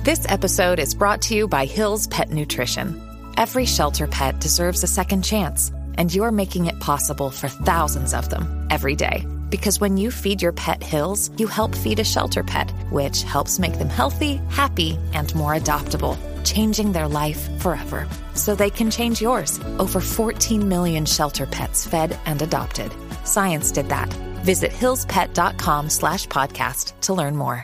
This episode is brought to you by Hill's Pet Nutrition. Every shelter pet deserves a second chance, and you're making it possible for thousands of them every day. Because when you feed your pet Hill's, you help feed a shelter pet, which helps make them healthy, happy, and more adoptable, changing their life forever. So they can change yours. Over 14 million shelter pets fed and adopted. Science did that. Visit hillspet.com/podcast to learn more.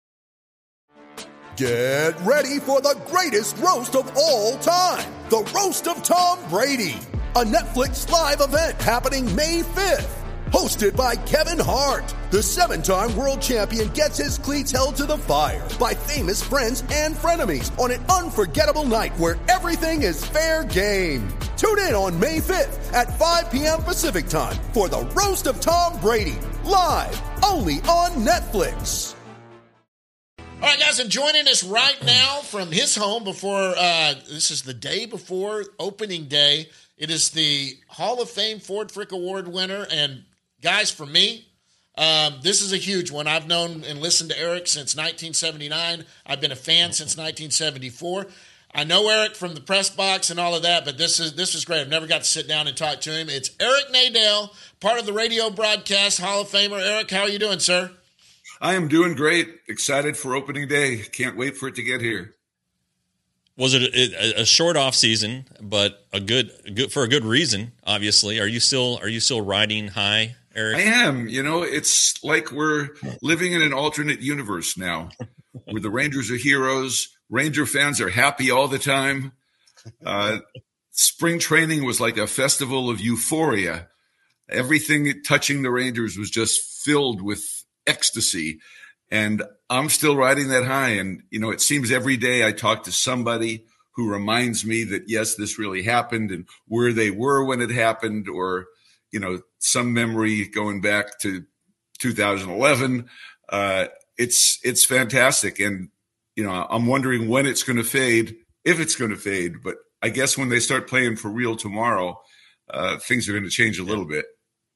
Get ready for the greatest roast of all time. The Roast of Tom Brady. A Netflix live event happening May 5th. Hosted by Kevin Hart. The 7-time world champion gets his cleats held to the fire by famous friends and frenemies on an unforgettable night where everything is fair game. Tune in on May 5th at 5 p.m. Pacific time for the Roast of Tom Brady. Live only on Netflix. All right, guys, and joining us right now from his home before, this is the day before opening day. It is the Hall of Fame Ford Frick Award winner. And guys, for me, this is a huge one. I've known and listened to Eric since 1979. I've been a fan since 1974. I know Eric from the press box and all of that, but this is great. I've never got to sit down and talk to him. It's Eric Nadel, part of the radio broadcast Hall of Famer. Eric, how are you doing, sir? I am doing great. Excited for opening day. Can't wait for it to get here. Was it a short off season, but a good for a good reason? Obviously, are you still riding high, Eric? I am. You know, it's like we're living in an alternate universe now, where the Rangers are heroes. Ranger fans are happy all the time. Spring training was like a festival of euphoria. Everything touching the Rangers was just filled with ecstasy, and I'm still riding that high. And you know, it seems every day I talk to somebody who reminds me that yes, this really happened and where they were when it happened, or you know, some memory going back to 2011. It's fantastic, and you know, I'm wondering when it's going to fade, if it's going to fade. But I guess when they start playing for real tomorrow, things are going to change a little bit.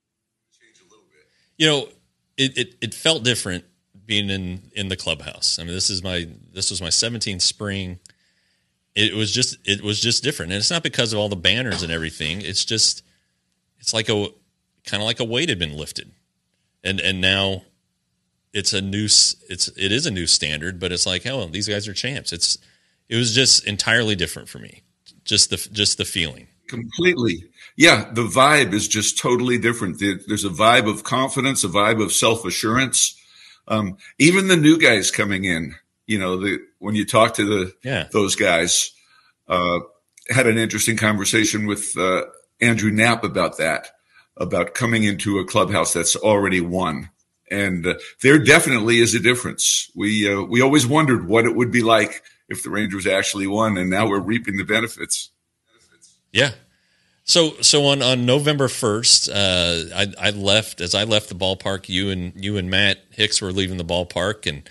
You know, it felt different being in the clubhouse. I mean, this was my 17th spring. It was just different, and it's not because of all the banners and everything. It's like kind of like a weight had been lifted, and now it is a new standard. But it's like, oh, these guys are champs. It was just entirely different for me. Just the feeling. Completely. Yeah, the vibe is just totally different. There's a vibe of confidence, a vibe of self-assurance. Even the new guys coming in, you know, when you talk to those guys, had an interesting conversation with Andrew Knapp about that, about coming into a clubhouse that's already won. And there definitely is a difference. We always wondered what it would be like if the Rangers actually won, and now we're reaping the benefits. Yeah. So on November 1st, I left the ballpark. You and Matt Hicks were leaving the ballpark, and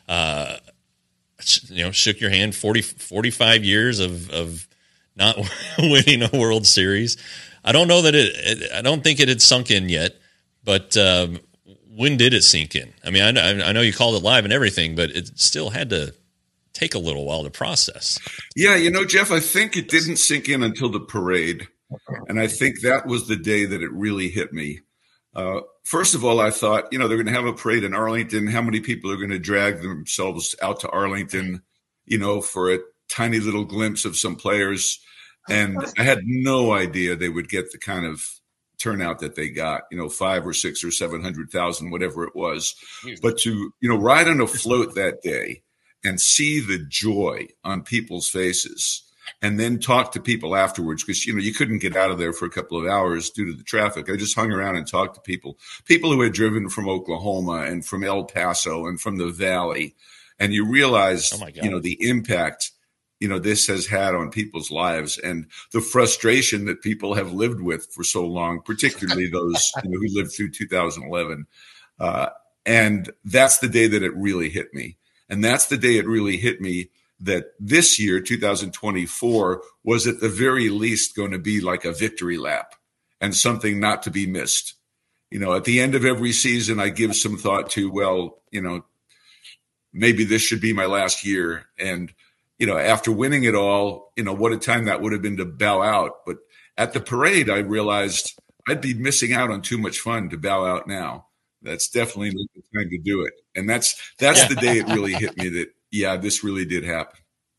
shook your hand. 45 years of not winning a World Series. I don't know that I don't think it had sunk in yet, but when did it sink in? I mean, I know you called it live and everything, but it still had to take a little while to process. Yeah, you know, Jeff, I think it didn't sink in until the parade. And I think that was the day that it really hit me. First of all, I thought, you know, they're going to have a parade in Arlington. How many people are going to drag themselves out to Arlington, you know, for a tiny little glimpse of some players? And I had no idea they would get the kind of turnout that they got, you know, 5 or 6 or 700,000, whatever it was. But to, you know, ride on a float that day and see the joy on people's faces, and then talk to people afterwards, because, you know, you couldn't get out of there for a couple of hours due to the traffic. I just hung around and talked to people who had driven from Oklahoma and from El Paso and from the Valley. And you realize, you know, the impact, you know, this has had on people's lives and the frustration that people have lived with for so long, particularly those who lived through 2011. And that's the day that it really hit me. And that's the day it really hit me that this year, 2024, was at the very least going to be like a victory lap and something not to be missed. You know, at the end of every season, I give some thought to, well, you know, maybe this should be my last year. And, after winning it all, what a time that would have been to bow out. But at the parade, I realized I'd be missing out on too much fun to bow out now. That's definitely not the time to do it. And that's the day it really hit me that, yeah, this really did happen.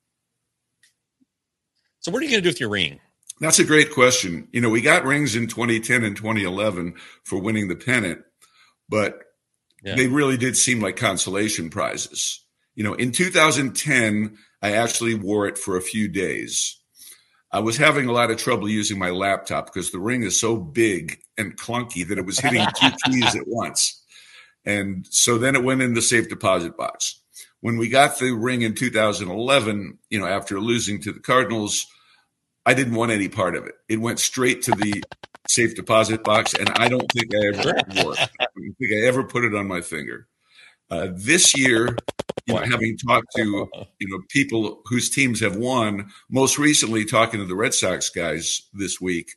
So what are you going to do with your ring? That's a great question. We got rings in 2010 and 2011 for winning the pennant, but they really did seem like consolation prizes. In 2010, I actually wore it for a few days. I was having a lot of trouble using my laptop because the ring is so big and clunky that it was hitting two keys at once. And so then it went in the safe deposit box. When we got the ring in 2011, after losing to the Cardinals, I didn't want any part of it. It went straight to the safe deposit box, and I don't think I ever wore it. I don't think I ever put it on my finger. This year, having talked to people whose teams have won, most recently talking to the Red Sox guys this week,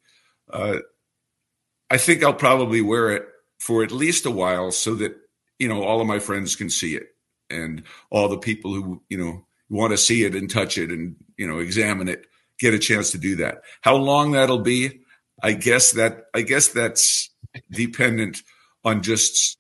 I think I'll probably wear it for at least a while so that all of my friends can see it, and all the people who want to see it and touch it and examine it get a chance to do that. How long that'll be, I guess that's dependent on just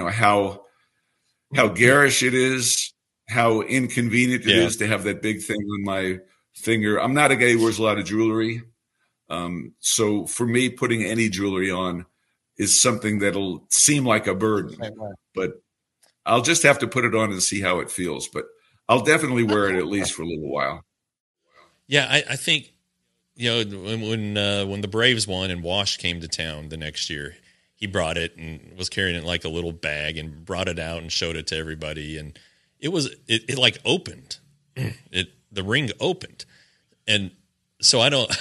how garish it is, how inconvenient it is to have that big thing on my finger. I'm not a guy who wears a lot of jewelry. So for me, putting any jewelry on is something that'll seem like a burden, but I'll just have to put it on and see how it feels. But I'll definitely wear it at least for a little while. Yeah, I think, when the Braves won and Wash came to town the next year, he brought it and was carrying it like a little bag and brought it out and showed it to everybody. And it like opened. The ring opened. And so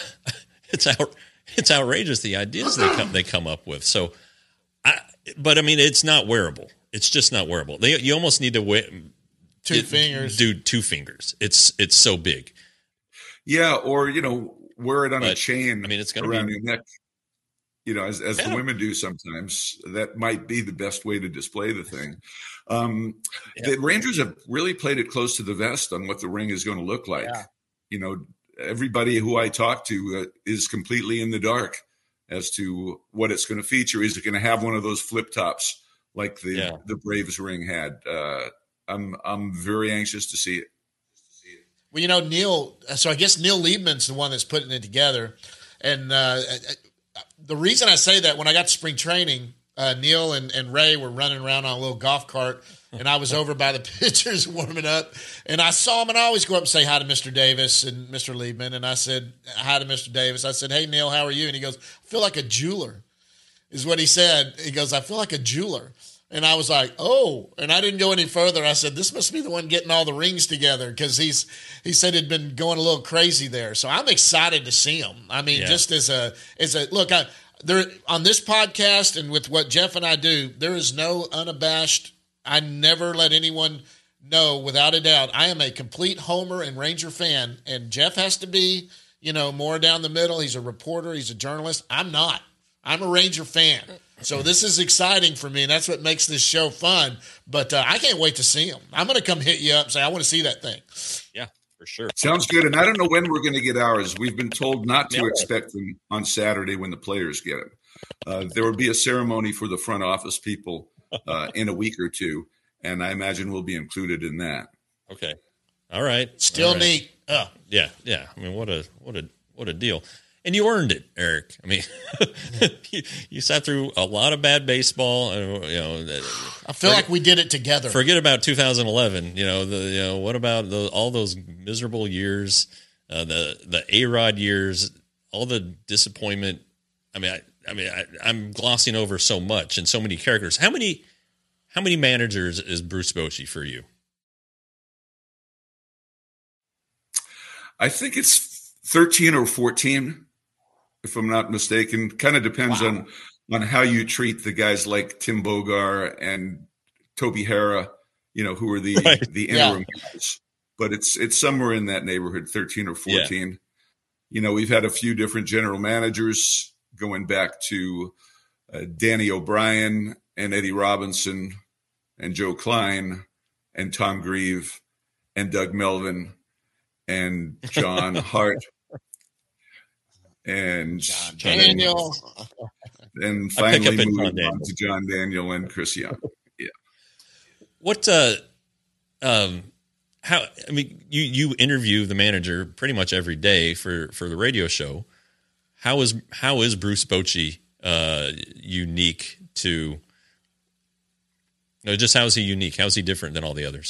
it's outrageous, the ideas they come up with. So, but I mean, it's not wearable. It's just not wearable. You almost need to two fingers. Do two fingers. It's so big. Yeah, or wear it on a chain. I mean, it's going around your neck. As the women do sometimes. That might be the best way to display the thing. The Rangers have really played it close to the vest on what the ring is going to look like. Yeah. Everybody who I talk to is completely in the dark as to what it's going to feature. Is it going to have one of those flip tops like the Braves ring had? I'm very anxious to see it. Well, Neil. So I guess Neil Liebman's the one that's putting it together, and the reason I say that, when I got to spring training, Neil and Ray were running around on a little golf cart, and I was over by the pitchers warming up, and I saw him, and I always go up and say hi to Mr. Davis and Mr. Liebman, and I said hi to Mr. Davis. I said, "Hey, Neil, how are you?" And he goes, "I feel like a jeweler," is what he said. He goes, "I feel like a jeweler." And I was like, oh, and I didn't go any further. I said, this must be the one getting all the rings together, because he said he'd been going a little crazy there. So I'm excited to see him. I mean, just as a look, there on this podcast and with what Jeff and I do, there is no unabashed. I never let anyone know without a doubt. I am a complete Homer and Ranger fan, and Jeff has to be, more down the middle. He's a reporter. He's a journalist. I'm not. I'm a Ranger fan. So this is exciting for me, and that's what makes this show fun. But I can't wait to see him. I'm going to come hit you up and say, I want to see that thing. Yeah, for sure. Sounds good. And I don't know when we're going to get ours. We've been told not to expect them on Saturday when the players get them. There will be a ceremony for the front office people in a week or two, and I imagine we'll be included in that. Okay. All right. Still neat. Oh. Yeah. I mean, what a deal. And you earned it, Eric. I mean, you sat through a lot of bad baseball. I feel like we did it together. Forget about 2011. What about all those miserable years, the A-Rod years, all the disappointment. I mean, I'm glossing over so much and so many characters. How many managers is Bruce Bochy for you? I think it's 13 or 14. If I'm not mistaken. Kind of depends on how you treat the guys like Tim Bogar and Toby Hara, who are the interim guys. But it's somewhere in that neighborhood, 13 or 14. Yeah. We've had a few different general managers going back to Danny O'Brien and Eddie Robinson and Joe Klein and Tom Grieve and Doug Melvin and John Hart and John Daniel. And finally moved on to John Daniel and Chris Young. Yeah. What, how, I mean, you interview the manager pretty much every day for the radio show. How is Bruce Bochy unique to, just how is he unique? How is he different than all the others?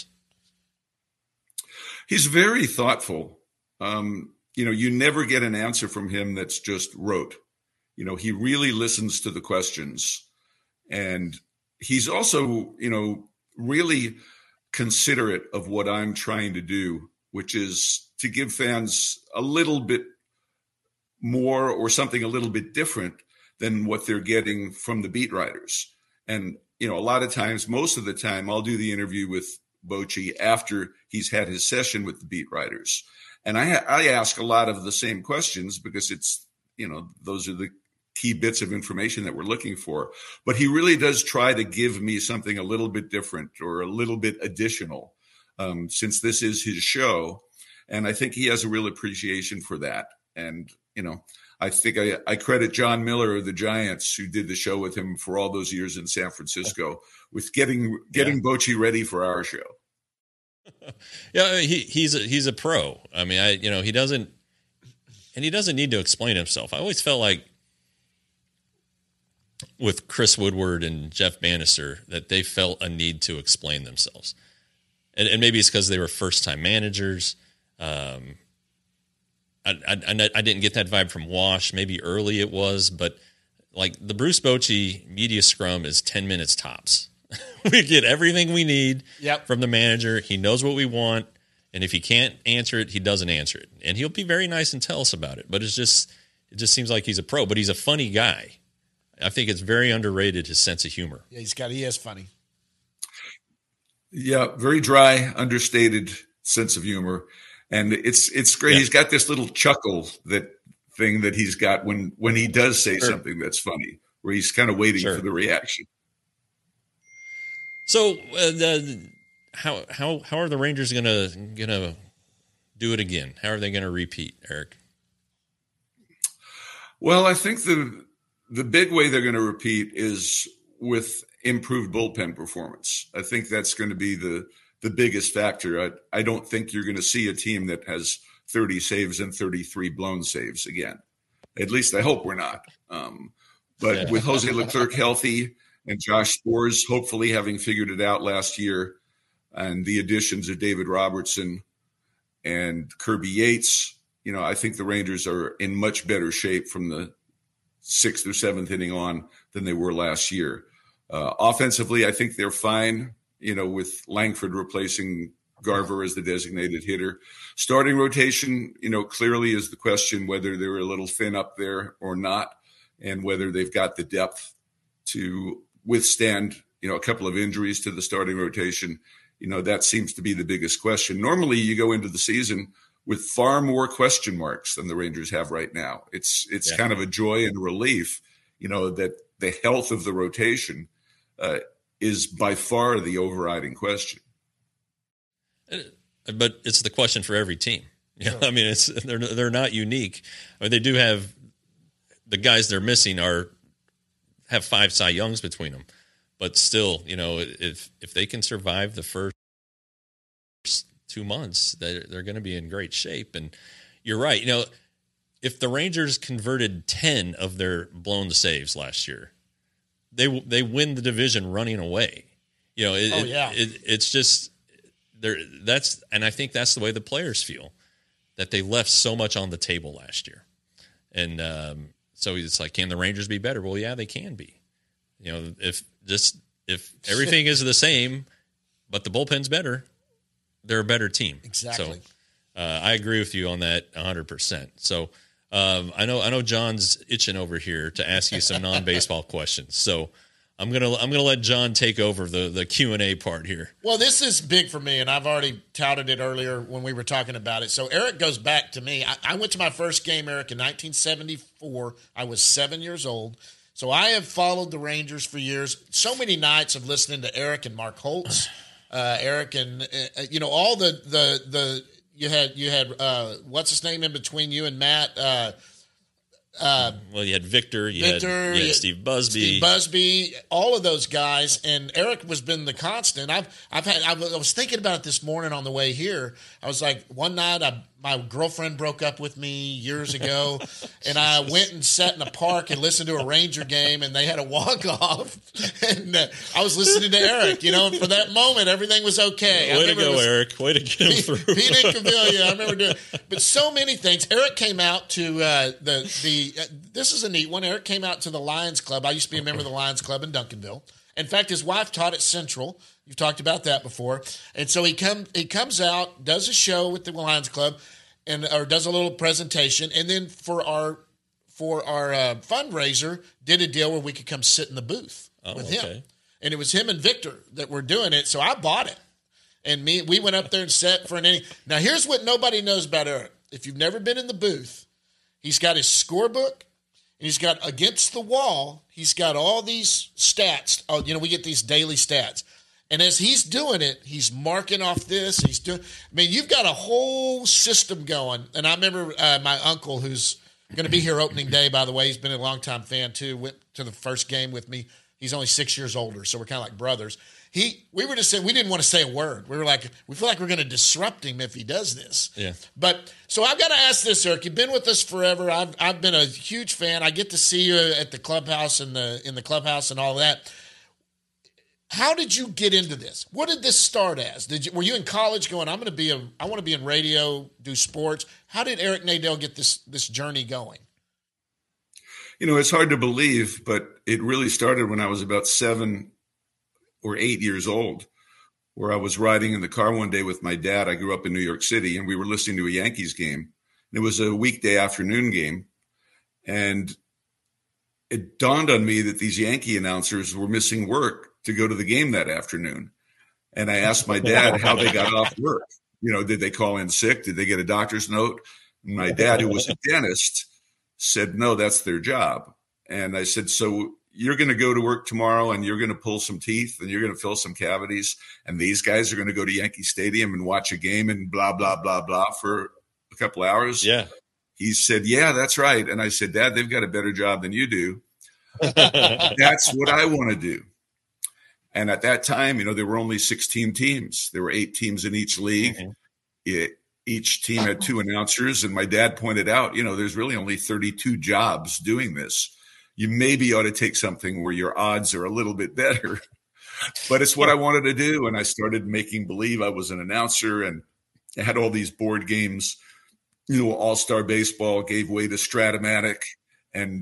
He's very thoughtful. You never get an answer from him that's just rote. He really listens to the questions, and he's also, really considerate of what I'm trying to do, which is to give fans a little bit more or something a little bit different than what they're getting from the beat writers. And, a lot of times, most of the time, I'll do the interview with Bochy after he's had his session with the beat writers. And I ask a lot of the same questions because it's, those are the key bits of information that we're looking for. But he really does try to give me something a little bit different or a little bit additional, since this is his show. And I think he has a real appreciation for that. And, I think I credit John Miller of the Giants, who did the show with him for all those years in San Francisco, with getting Bochy ready for our show. Yeah, he's a pro. I mean, he doesn't need to explain himself. I always felt like with Chris Woodward and Jeff Bannister that they felt a need to explain themselves, and maybe it's because they were first time managers. I didn't get that vibe from Wash. Maybe early it was, but like the Bruce Bochy media scrum is 10 minutes tops. We get everything we need from the manager. He knows what we want. And if he can't answer it, he doesn't answer it. And he'll be very nice and tell us about it. But it just seems like he's a pro, but he's a funny guy. I think it's very underrated, his sense of humor. Yeah, he is funny. Yeah. Very dry, understated sense of humor. And it's great. Yeah. He's got this little chuckle thing that he's got when he does say something that's funny, where he's kind of waiting for the reaction. So, how are the Rangers gonna do it again? How are they gonna repeat, Eric? Well, I think the big way they're going to repeat is with improved bullpen performance. I think that's going to be the biggest factor. I don't think you're going to see a team that has 30 saves and 33 blown saves again. At least I hope we're not. But with Jose Leclerc healthy and Josh Sborz hopefully having figured it out last year, and the additions of David Robertson and Kirby Yates, I think the Rangers are in much better shape from the 6th or 7th inning on than they were last year. Offensively, I think they're fine, with Langford replacing Garver as the designated hitter. Starting rotation, clearly is the question whether they're a little thin up there or not, and whether they've got the depth to withstand, a couple of injuries to the starting rotation. That seems to be the biggest question. Normally you go into the season with far more question marks than the Rangers have right now. It's kind of a joy and relief, that the health of the rotation is by far the overriding question. But it's the question for every team. I mean, they're not unique. I mean, they do have the guys they're missing have 5 Cy Youngs between them, but still, if they can survive the first 2 months, they're going to be in great shape. And you're right. If the Rangers converted 10 of their blown saves last year, they win the division running away. It's just and I think that's the way the players feel, that they left so much on the table last year. And so it's like, can the Rangers be better? Well, yeah, they can be. If everything is the same, but the bullpen's better, they're a better team. Exactly. So I agree with you on that 100%. So I know John's itching over here to ask you some non-baseball questions. So I'm gonna let John take over the Q&A part here. Well, this is big for me, and I've already touted it earlier when we were talking about it. So Eric goes back to me. I went to my first game, Eric, in 1974. I was 7 years old. So I have followed the Rangers for years. So many nights of listening to Eric and Mark Holtz Eric, and all the you had what's his name in between you and Matt. Well, you had Victor, you had Steve Busby, all of those guys, and Eric was been the constant. I was thinking about it this morning on the way here. I was like, one night my girlfriend broke up with me years ago, and I went and sat in a park and listened to a Ranger game, and they had a walk-off, and I was listening to Eric, and for that moment, everything was okay. Way to go, Eric. Way to get him through. Pete and Cavilla, I remember doing but so many things. Eric came out to this is a neat one. Eric came out to the Lions Club. I used to be a member of the Lions Club in Duncanville. In fact, his wife taught at Central. You've talked about that before. And so he comes out, does a show with the Lions Club, or does a little presentation, and then for our fundraiser, did a deal where we could come sit in the booth with him. And it was him and Victor that were doing it, so I bought it. And we went up there and sat for an inning. Now, here's what nobody knows about Eric. If you've never been in the booth, he's got his scorebook, and he's got against the wall, he's got all these stats. Oh, we get these daily stats. And as he's doing it, he's marking off this. You've got a whole system going. And I remember my uncle, who's going to be here opening day, by the way. He's been a longtime fan, too. Went to the first game with me. He's only 6 years older, so we're kind of like brothers. We were just saying, we didn't want to say a word. We were like, we feel like we're going to disrupt him if he does this. Yeah. But so I've got to ask this, Eric. You've been with us forever. I've been a huge fan. I get to see you at the clubhouse and in the clubhouse and all that. How did you get into this? What did this start as? Were you in college going, I want to be in radio, do sports? How did Eric Nadel get this journey going? It's hard to believe, but it really started when I was about 7 or 8 years old, where I was riding in the car one day with my dad. I grew up in New York City, and we were listening to a Yankees game. It was a weekday afternoon game, and it dawned on me that these Yankee announcers were missing work to go to the game that afternoon. And I asked my dad how they got off work. Did they call in sick? Did they get a doctor's note? And my dad, who was a dentist, said, no, that's their job. And I said, so you're going to go to work tomorrow and you're going to pull some teeth and you're going to fill some cavities. And these guys are going to go to Yankee Stadium and watch a game and blah, blah, blah, blah for a couple hours. Yeah. He said, yeah, that's right. And I said, Dad, they've got a better job than you do. That's what I want to do. And at that time, there were only 16 teams. There were 8 teams in each league. Mm-hmm. Each team had 2 announcers. And my dad pointed out, there's really only 32 jobs doing this. You maybe ought to take something where your odds are a little bit better. But it's what I wanted to do. And I started making believe I was an announcer, and I had all these board games. All-Star Baseball gave way to Stratomatic and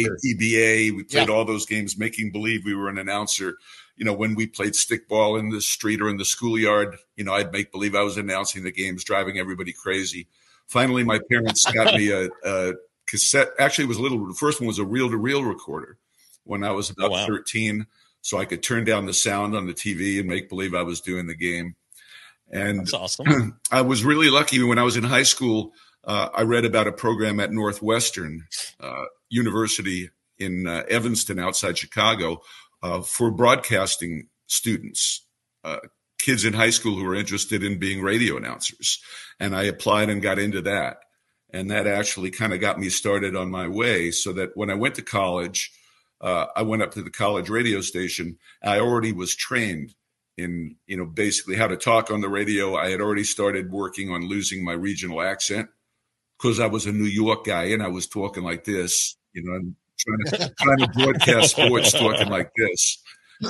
ATBA. We played all those games making believe we were an announcer. When we played stickball in the street or in the schoolyard, I'd make believe I was announcing the games, driving everybody crazy. Finally, my parents got me a cassette. Actually, it was the first one was a reel-to-reel recorder when I was about 13. So I could turn down the sound on the TV and make believe I was doing the game. And that's awesome. I was really lucky when I was in high school. I read about a program at Northwestern University in Evanston outside Chicago for broadcasting students, kids in high school who were interested in being radio announcers. And I applied and got into that. And that actually kind of got me started on my way, so that when I went to college, I went up to the college radio station. I already was trained in, basically how to talk on the radio. I had already started working on losing my regional accent because I was a New York guy and I was talking like this, and trying to broadcast sports talking like this.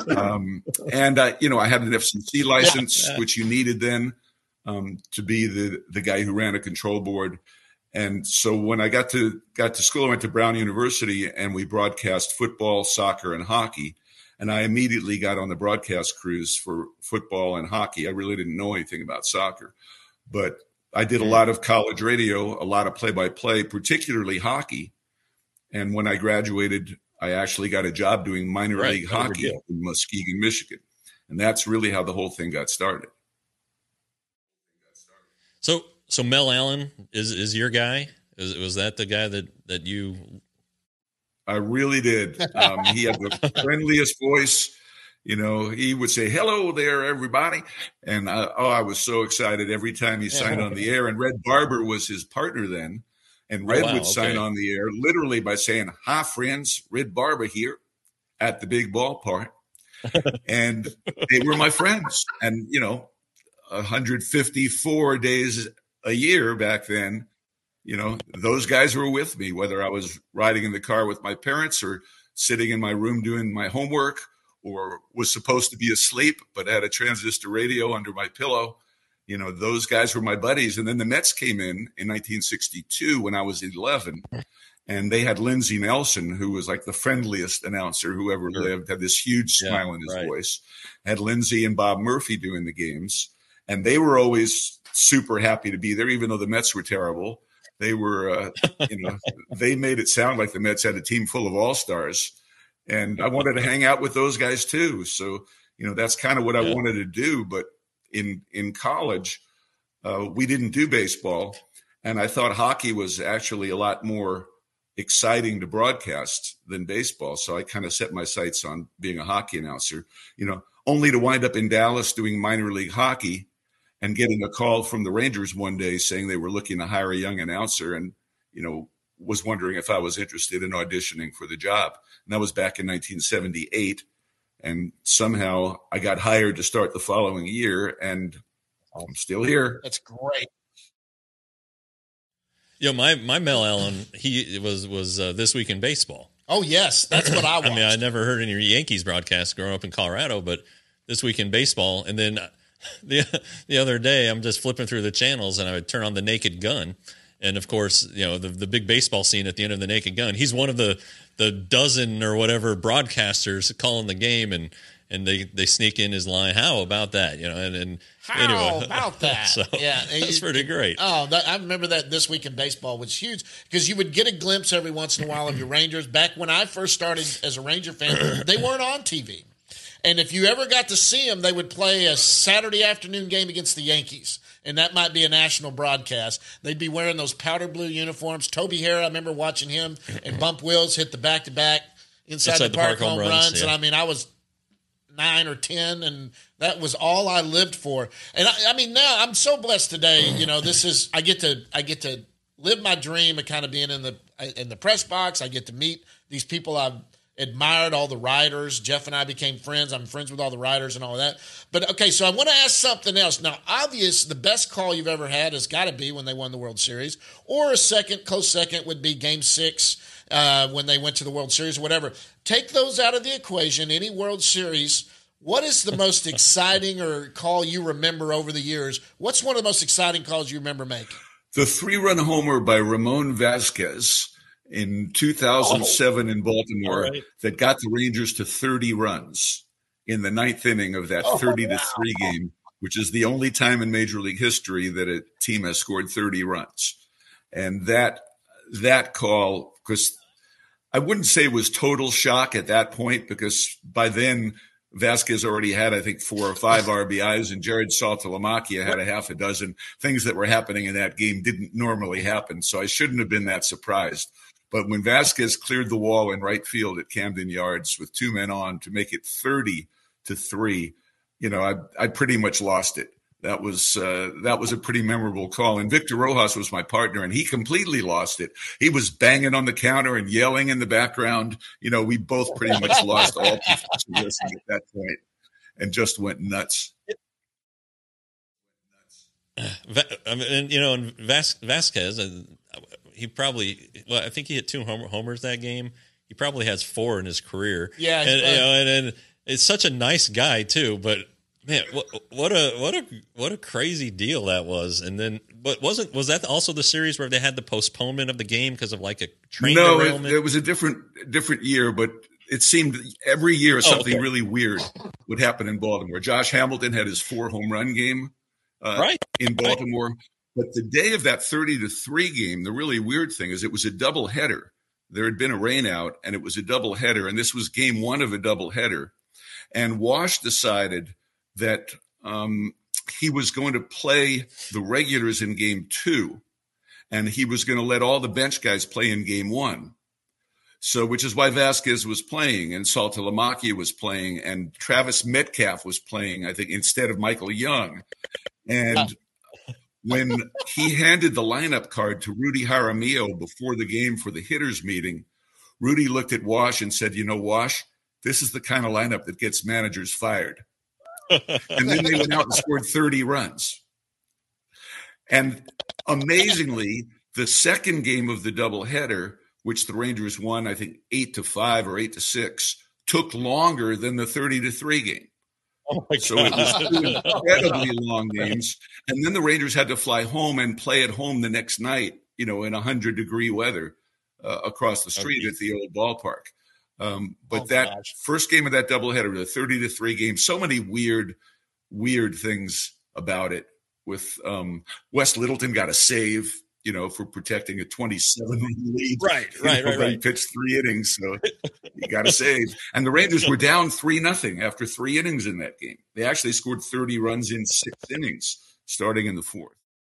And I had an FCC license, which you needed then to be the guy who ran a control board. And so when I got to school, I went to Brown University, and we broadcast football, soccer, and hockey. And I immediately got on the broadcast crews for football and hockey. I really didn't know anything about soccer, but I did a lot of college radio, a lot of play-by-play, particularly hockey. And when I graduated, I actually got a job doing minor league hockey in Muskegon, Michigan. And that's really how the whole thing got started. So Mel Allen is your guy? Was that the guy that you? I really did. He had the friendliest voice. He would say, "Hello there, everybody." And I was so excited every time he signed on the air. And Red Barber was his partner then. And Red would sign on the air literally by saying, "Hi, friends, Red Barber here at the big ballpark." And they were my friends. And, 154 days a year back then, those guys were with me, whether I was riding in the car with my parents or sitting in my room doing my homework or was supposed to be asleep but had a transistor radio under my pillow. Those guys were my buddies. And then the Mets came in 1962 when I was 11. And they had Lindsey Nelson, who was like the friendliest announcer who ever lived, had this huge smile in his voice. Had Lindsey and Bob Murphy doing the games. And they were always super happy to be there, even though the Mets were terrible. They were, they made it sound like the Mets had a team full of all-stars. And I wanted to hang out with those guys too. So, that's kind of what I wanted to do. But in college, we didn't do baseball. And I thought hockey was actually a lot more exciting to broadcast than baseball. So I kind of set my sights on being a hockey announcer, only to wind up in Dallas doing minor league hockey and getting a call from the Rangers one day saying they were looking to hire a young announcer and, was wondering if I was interested in auditioning for the job. And that was back in 1978. And somehow I got hired to start the following year, and I'm still here. That's great. My Mel Allen, he was This Week in Baseball. Oh yes, that's what I watched. I mean, I never heard any Yankees broadcasts growing up in Colorado, but This Week in Baseball. And then the other day, I'm just flipping through the channels, and I would turn on The Naked Gun, and of course, the big baseball scene at the end of The Naked Gun. He's one of the dozen or whatever broadcasters calling the game, and they sneak in his line, "How about that?" And how anyway, about that? So, yeah, that's pretty great. Oh, I remember that This Week in Baseball was huge because you would get a glimpse every once in a while of your Rangers. Back when I first started as a Ranger fan, they weren't on TV. And if you ever got to see them, they would play a Saturday afternoon game against the Yankees. And that might be a national broadcast. They'd be wearing those powder blue uniforms. Toby Hare, I remember watching him, and Bump Wills hit the back-to-back inside the park home runs. Yeah. And I was 9 or 10, and that was all I lived for. And I mean, now I'm so blessed today. I get to live my dream of kind of being in the press box. I get to meet these people I've admired, all the writers. Jeff and I became friends. I'm friends with all the writers and all of that. But okay, so I want to ask something else. Now, obvious, the best call you've ever had has got to be when they won the World Series, or a close second would be Game 6 when they went to the World Series or whatever. Take those out of the equation. Any World Series, what is the most exciting or call you remember over the years? What's one of the most exciting calls you remember making? The 3-run homer by Ramon Vasquez in 2007 in Baltimore that got the Rangers to 30 runs in the 9th inning of that 30-3 game, which is the only time in Major League history that a team has scored 30 runs. And that call, because I wouldn't say it was total shock at that point, because by then Vasquez already had, I think, 4 or 5 RBIs, and Jared Saltalamacchia had a half a dozen. Things that were happening in that game didn't normally happen, so I shouldn't have been that surprised. But when Vasquez cleared the wall in right field at Camden Yards with 2 men on to make it 30-3, I pretty much lost it. That was a pretty memorable call. And Victor Rojas was my partner, and he completely lost it. He was banging on the counter and yelling in the background. We both pretty much lost all professionalism at that point and just went nuts. And Vasquez, I think he hit 2 homers that game. He probably has 4 in his career. Yeah, and it's such a nice guy too. But man, what a crazy deal that was. And then, but was that also the series where they had the postponement of the game because of like a train derailment? No, it was a different year, but it seemed every year something really weird would happen in Baltimore. Josh Hamilton had his 4 home run game in Baltimore. Right. But the day of that 30-3 game, the really weird thing is it was a doubleheader. There had been a rainout, and it was a doubleheader, and this was game 1 of a doubleheader. And Wash decided that he was going to play the regulars in game 2, and he was going to let all the bench guys play in game 1. So, which is why Vasquez was playing and Saltalamacchia was playing and Travis Metcalf was playing, I think, instead of Michael Young. And when he handed the lineup card to Rudy Jaramillo before the game for the hitters meeting, Rudy looked at Wash and said, Wash, this is the kind of lineup that gets managers fired. And then they went out and scored 30 runs. And amazingly, the second game of the doubleheader, which the Rangers won, I think 8-5 or 8-6, took longer than the 30-3 game. Oh my so it was two incredibly long games. And then the Rangers had to fly home and play at home the next night, in 100-degree weather across the street at the old ballpark. But first game of that doubleheader, the 30-3 game, so many weird things about it. With Wes Littleton got a save, for protecting a 27 lead. Right. He pitched 3 innings, so he got a save. And the Rangers were down 3-0 after 3 innings in that game. They actually scored 30 runs in 6 innings, starting in the 4th.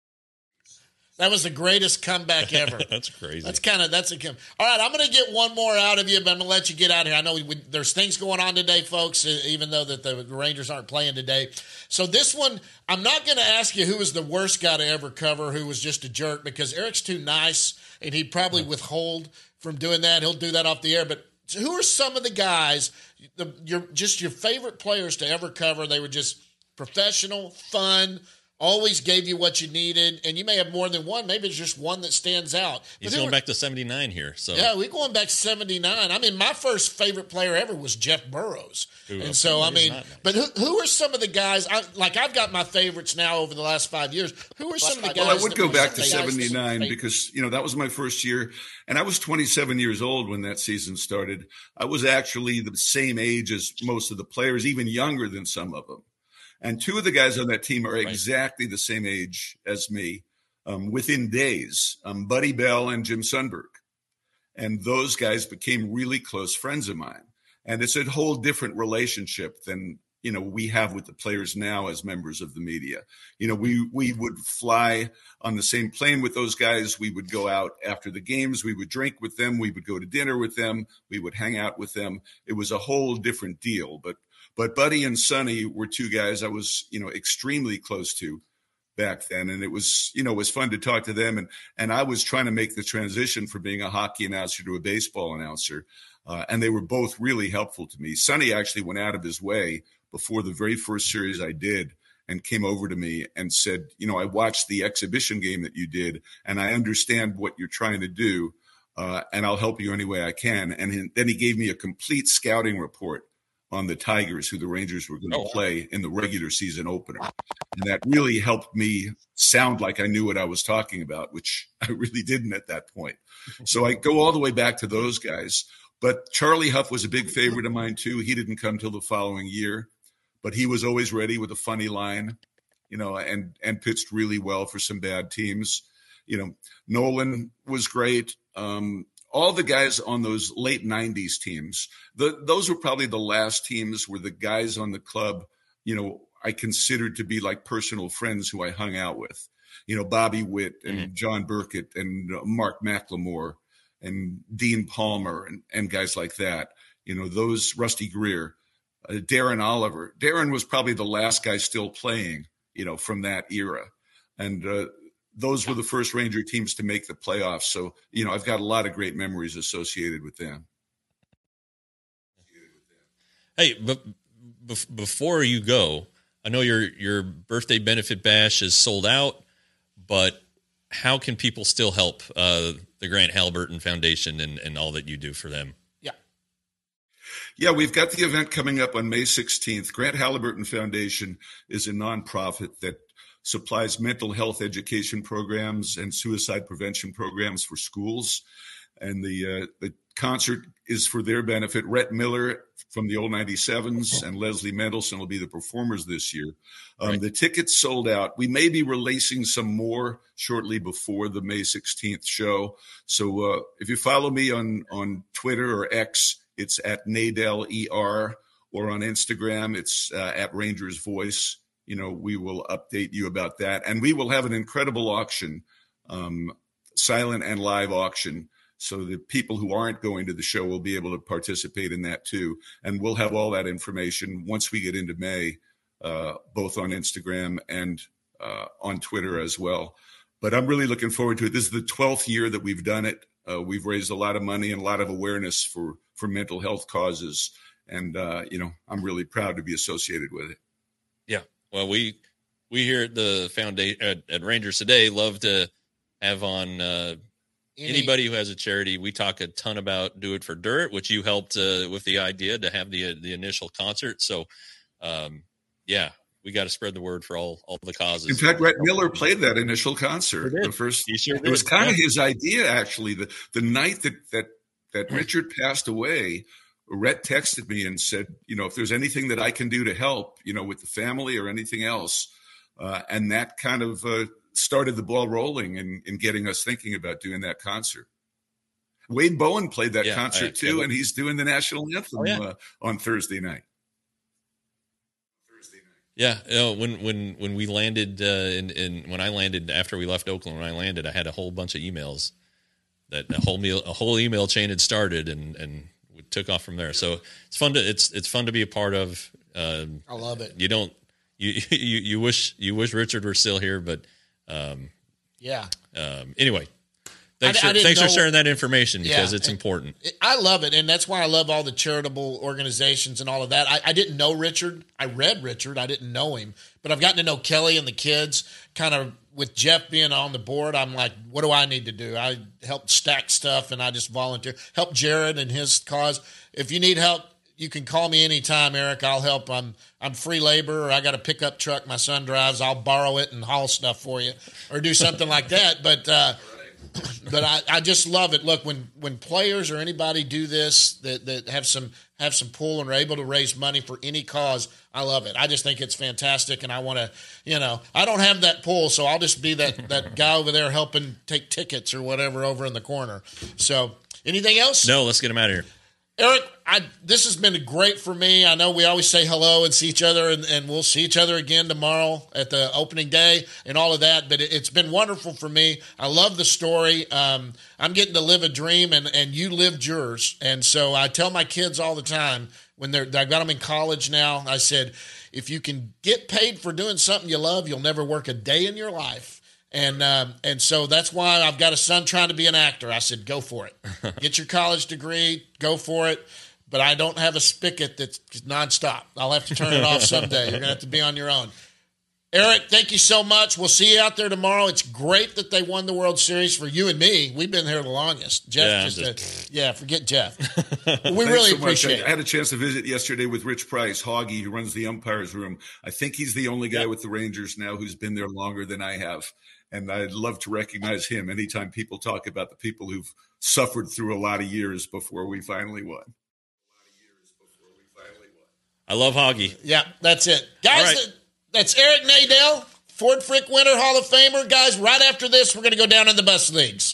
That was the greatest comeback ever. That's crazy. All right, I'm going to get one more out of you, but I'm going to let you get out of here. I know there's things going on today, folks, even though that the Rangers aren't playing today. So this one, I'm not going to ask you who was the worst guy to ever cover, who was just a jerk, because Eric's too nice, and he'd probably withhold from doing that. He'll do that off the air. But who are some of the guys, your favorite players to ever cover? They were just professional, fun, always gave you what you needed, and you may have more than one. Maybe it's just one that stands out. He's going back to 79 here. So yeah, we're going back to 79. I mean, my first favorite player ever was Jeff Burroughs. And so, but who are some of the guys? I've got my favorites now over the last 5 years. Who are some of the guys? Well, I would go back to 79 because, that was my first year, and I was 27 years old when that season started. I was actually the same age as most of the players, even younger than some of them. And 2 of the guys on that team are exactly the same age as me, within days, Buddy Bell and Jim Sundberg. And those guys became really close friends of mine. And it's a whole different relationship than, we have with the players now as members of the media. We would fly on the same plane with those guys. We would go out after the games. We would drink with them. We would go to dinner with them. We would hang out with them. It was a whole different deal. But Buddy and Sonny were 2 guys I was, extremely close to back then. And it was, it was fun to talk to them. And I was trying to make the transition from being a hockey announcer to a baseball announcer. And they were both really helpful to me. Sonny actually went out of his way before the very first series I did and came over to me and said, I watched the exhibition game that you did, and I understand what you're trying to do, and I'll help you any way I can. And then he gave me a complete scouting report on the Tigers, who the Rangers were going to play in the regular season opener. And that really helped me sound like I knew what I was talking about, which I really didn't at that point. So I go all the way back to those guys. But Charlie Huff was a big favorite of mine, too. He didn't come till the following year, but he was always ready with a funny line, and pitched really well for some bad teams. Nolan was great. All the guys on those late 90s teams, those were probably the last teams where the guys on the club, I considered to be like personal friends who I hung out with. Bobby Witt and John Burkett and Mark McLemore and Dean Palmer and guys like that. Those Rusty Greer, Darren Oliver. Darren was probably the last guy still playing, from that era. And those were the first Ranger teams to make the playoffs. So, I've got a lot of great memories associated with them. Hey, but before you go, I know your birthday benefit bash is sold out, but how can people still help the Grant Halliburton Foundation and all that you do for them? Yeah, we've got the event coming up on May 16th. Grant Halliburton Foundation is a nonprofit that supplies mental health education programs and suicide prevention programs for schools. And the concert is for their benefit. Rhett Miller from the old 97s and Leslie Mendelson will be the performers this year. The tickets sold out. We may be releasing some more shortly before the May 16th show. So if you follow me on Twitter or X, it's at Nadel ER, or on Instagram, it's at Rangers Voice. We will update you about that. And we will have an incredible auction, silent and live auction, So the people who aren't going to the show will be able to participate in that too. And we'll have all that information once we get into May, both on Instagram and on Twitter as well. But I'm really looking forward to it. This is the 12th year that we've done it. We've raised a lot of money and a lot of awareness for mental health causes. And, I'm really proud to be associated with it. Yeah. Well, we here at the foundation at Rangers Today love to have on anybody who has a charity. We talk a ton about Do It for Dirt, which you helped with the idea to have the initial concert. So, we got to spread the word for all the causes. In fact, Rhett Miller played that initial concert. The first, it was kind of his idea, actually. The night that Richard passed away, Rhett texted me and said, if there's anything that I can do to help, with the family or anything else. And that kind of started the ball rolling in getting us thinking about doing that concert. Wade Bowen played that concert too, and he's doing the national anthem on Thursday night. Yeah, when we landed when I landed after we left Oakland, when I landed, I had a whole bunch of emails that a whole email chain had started, and we took off from there. So it's fun to be a part of. I love it. You wish Richard were still here, but anyway. Thanks for sharing that information because it's important. I love it, and that's why I love all the charitable organizations and all of that. I didn't know Richard. I read Richard. I didn't know him, but I've gotten to know Kelly and the kids. Kind of with Jeff being on the board, I'm like, what do I need to do? I help stack stuff, and I just volunteer. Help Jared and his cause. If you need help, you can call me anytime, Eric. I'll help. I'm free labor, or I got a pickup truck my son drives. I'll borrow it and haul stuff for you, or do something like that. But I just love it. Look, when players or anybody do this that have some pull and are able to raise money for any cause, I love it. I just think it's fantastic, and I want to, I don't have that pull, so I'll just be that guy over there helping take tickets or whatever over in the corner. So, anything else? No, let's get them out of here. Eric, this has been great for me. I know we always say hello and see each other, and we'll see each other again tomorrow at the opening day and all of that, but it's been wonderful for me. I love the story. I'm getting to live a dream, and you lived yours. And so I tell my kids all the time, when I got them in college now, I said, if you can get paid for doing something you love, you'll never work a day in your life. And so that's why I've got a son trying to be an actor. I said, go for it. Get your college degree, go for it. But I don't have a spigot that's nonstop. I'll have to turn it off someday. You're going to have to be on your own. Eric, thank you so much. We'll see you out there tomorrow. It's great that they won the World Series for you and me. We've been here the longest. Jeff forget Jeff. We really appreciate it. I had a chance to visit yesterday with Rich Price, Hoggy, who runs the umpires room. I think he's the only guy with the Rangers now who's been there longer than I have. And I'd love to recognize him anytime people talk about the people who've suffered through a lot of years before we finally won. I love Hoggy. Yeah, that's it. Guys, that's Eric Nadel, Ford Frick Winter Hall of Famer. Guys, right after this, we're going to go down in the bus leagues.